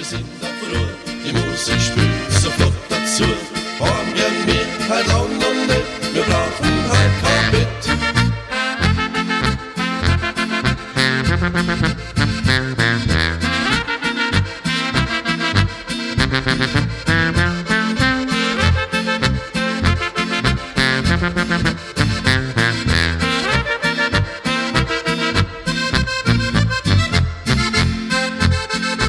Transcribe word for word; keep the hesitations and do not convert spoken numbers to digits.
wir sind auf Ruhe, die Musik spielt sofort dazu. Haben gern mehr, halt an und nicht, wir brauchen halt kein Bett. Thank you.